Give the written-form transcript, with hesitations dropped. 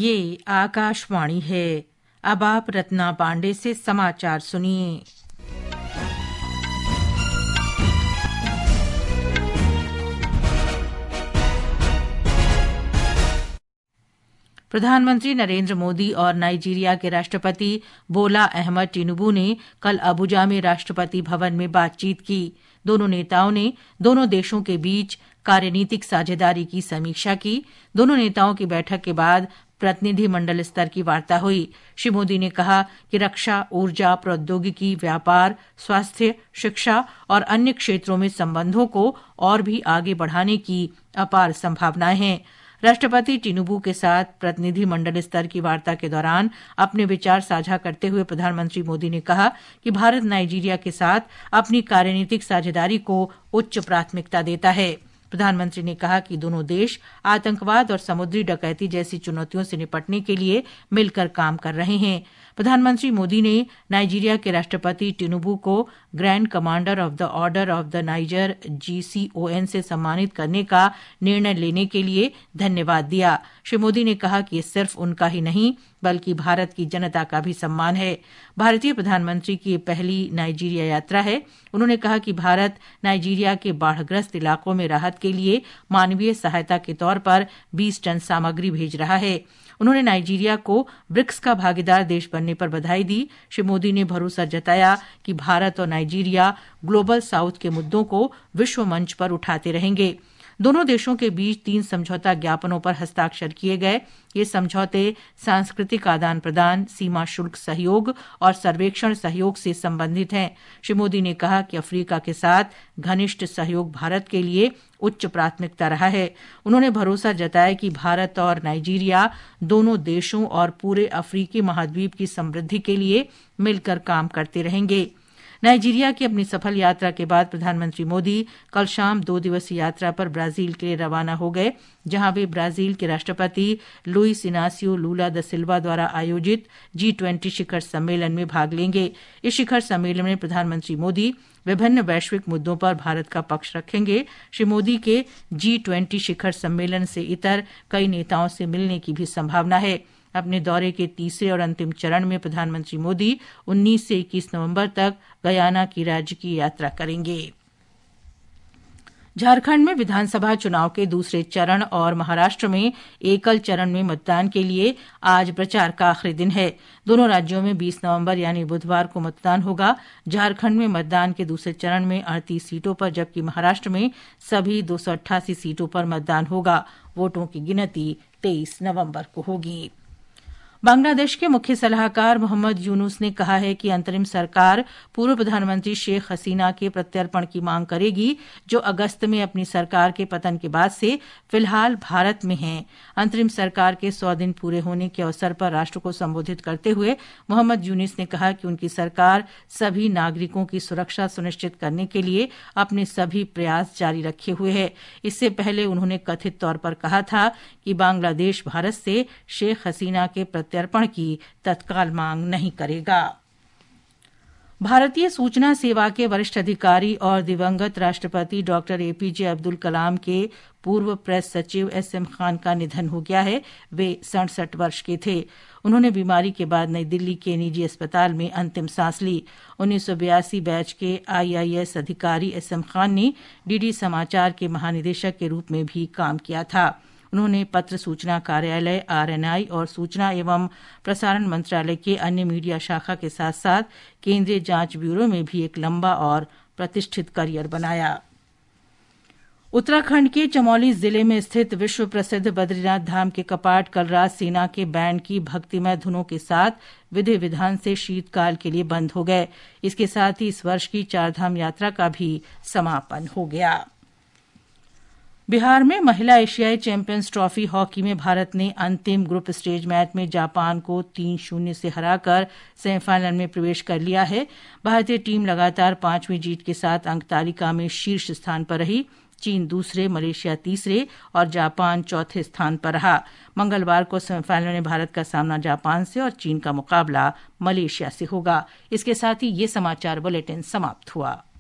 ये आकाशवाणी है। अब आप रत्ना पांडे से समाचार सुनिए। प्रधानमंत्री नरेंद्र मोदी और नाइजीरिया के राष्ट्रपति बोला अहमद टिनुबू ने कल अबुजा में राष्ट्रपति भवन में बातचीत की। दोनों नेताओं ने दोनों देशों के बीच कार्यनीतिक साझेदारी की समीक्षा की। दोनों नेताओं की बैठक के बाद प्रतिनिधि मंडल स्तर की वार्ता हुई। श्री मोदी ने कहा कि रक्षा, ऊर्जा, प्रौद्योगिकी, व्यापार, स्वास्थ्य, शिक्षा और अन्य क्षेत्रों में संबंधों को और भी आगे बढ़ाने की अपार संभावनाएं हैं। राष्ट्रपति टिनुबू के साथ प्रतिनिधि मंडल स्तर की वार्ता के दौरान अपने विचार साझा करते हुए प्रधानमंत्री मोदी ने कहा कि भारत नाइजीरिया के साथ अपनी कार्यनीतिक साझेदारी को उच्च प्राथमिकता देता है। प्रधानमंत्री ने कहा कि दोनों देश आतंकवाद और समुद्री डकैती जैसी चुनौतियों से निपटने के लिए मिलकर काम कर रहे हैं। प्रधानमंत्री मोदी ने नाइजीरिया के राष्ट्रपति टिनुबू को grand commander of the order of the Niger GCON से सम्मानित करने का निर्णय लेने के लिए धन्यवाद दिया। श्री मोदी ने कहा कि ये सिर्फ उनका ही नहीं बल्कि भारत की जनता का भी सम्मान है। भारतीय प्रधानमंत्री की ये पहली नाइजीरिया यात्रा है। उन्होंने कहा कि भारत नाइजीरिया के बाढ़ग्रस्त इलाकों में राहत के लिए मानवीय सहायता के तौर पर 20 टन सामग्री भेज रहा है। उन्होंने नाइजीरिया को ब्रिक्स का भागीदार देश बनने पर बधाई दी। श्री मोदी ने भरोसा जताया कि भारत और नाइजीरिया ग्लोबल साउथ के मुद्दों को विश्व मंच पर उठाते रहेंगे। दोनों देशों के बीच 3 समझौता ज्ञापनों पर हस्ताक्षर किए गए। ये समझौते सांस्कृतिक आदान प्रदान, सीमा शुल्क सहयोग और सर्वेक्षण सहयोग से संबंधित हैं। श्री मोदी ने कहा कि अफ्रीका के साथ घनिष्ठ सहयोग भारत के लिए उच्च प्राथमिकता रहा है। उन्होंने भरोसा जताया कि भारत और नाइजीरिया दोनों देशों और पूरे अफ्रीकी महाद्वीप की समृद्धि के लिए मिलकर काम करते रहेंगे। नाइजीरिया की अपनी सफल यात्रा के बाद प्रधानमंत्री मोदी कल शाम 2 दिवसीय यात्रा पर ब्राजील के लिए रवाना हो गए, जहां वे ब्राजील के राष्ट्रपति लुइस इनासियो लूला दा सिल्वा द्वारा आयोजित G20 शिखर सम्मेलन में भाग लेंगे। इस शिखर सम्मेलन में प्रधानमंत्री मोदी विभिन्न वैश्विक मुद्दों पर भारत का पक्ष रखेंगे। श्री मोदी के G20 शिखर सम्मेलन से इतर कई नेताओं से मिलने की भी संभावना है। अपने दौरे के तीसरे और अंतिम चरण में प्रधानमंत्री मोदी 19 से 21 नवंबर तक गयाना की राज्य की यात्रा करेंगे। झारखंड में विधानसभा चुनाव के दूसरे चरण और महाराष्ट्र में एकल चरण में मतदान के लिए आज प्रचार का आखिरी दिन है। दोनों राज्यों में 20 नवंबर यानी बुधवार को मतदान होगा। झारखंड में मतदान के दूसरे चरण में 38 सीटों पर जबकि महाराष्ट्र में सभी 288 सीटों पर मतदान होगा। वोटों की गिनती 23 नवंबर को होगी। बांग्लादेश के मुख्य सलाहकार मोहम्मद यूनुस ने कहा है कि अंतरिम सरकार पूर्व प्रधानमंत्री शेख हसीना के प्रत्यर्पण की मांग करेगी, जो अगस्त में अपनी सरकार के पतन के बाद से फिलहाल भारत में हैं। अंतरिम सरकार के 100 दिन पूरे होने के अवसर पर राष्ट्र को संबोधित करते हुए मोहम्मद यूनुस ने कहा कि उनकी सरकार सभी नागरिकों की सुरक्षा सुनिश्चित करने के लिए अपने सभी प्रयास जारी रखे हुए है। इससे पहले उन्होंने कथित तौर पर कहा था कि बांग्लादेश भारत से शेख हसीना के प्रत्यर्पण की तत्काल मांग नहीं करेगा। भारतीय सूचना सेवा के वरिष्ठ अधिकारी और दिवंगत राष्ट्रपति डॉक्टर APJ अब्दुल कलाम के पूर्व प्रेस सचिव SM खान का निधन हो गया है। वे 67 वर्ष के थे। उन्होंने बीमारी के बाद नई दिल्ली के निजी अस्पताल में अंतिम सांस ली। 1982 बैच के IIS अधिकारी SM खान ने DD समाचार के महानिदेशक के रूप में भी काम किया था। उन्होंने पत्र सूचना कार्यालय RNI और सूचना एवं प्रसारण मंत्रालय के अन्य मीडिया शाखा के साथ साथ केंद्रीय जांच ब्यूरो में भी एक लंबा और प्रतिष्ठित करियर बनाया। उत्तराखंड के चमोली जिले में स्थित विश्व प्रसिद्ध बद्रीनाथ धाम के कपाट कल रात सेना के बैंड की भक्तिमय धुनों के साथ विधि विधान से शीतकाल के लिए बंद हो गए। इसके साथ ही इस वर्ष की चारधाम यात्रा का भी समापन हो गया। बिहार में महिला एशियाई चैंपियंस ट्रॉफी हॉकी में भारत ने अंतिम ग्रुप स्टेज मैच में जापान को 3-0 से हराकर सेमीफाइनल में प्रवेश कर लिया है। भारतीय टीम लगातार 5वीं जीत के साथ अंक तालिका में शीर्ष स्थान पर रही। चीन दूसरे, मलेशिया तीसरे और जापान चौथे स्थान पर रहा। मंगलवार को सेमीफाइनल में भारत का सामना जापान से और चीन का मुकाबला मलेशिया से होगा। इसके साथ ही ये समाचार बुलेटिन समाप्त हुआ।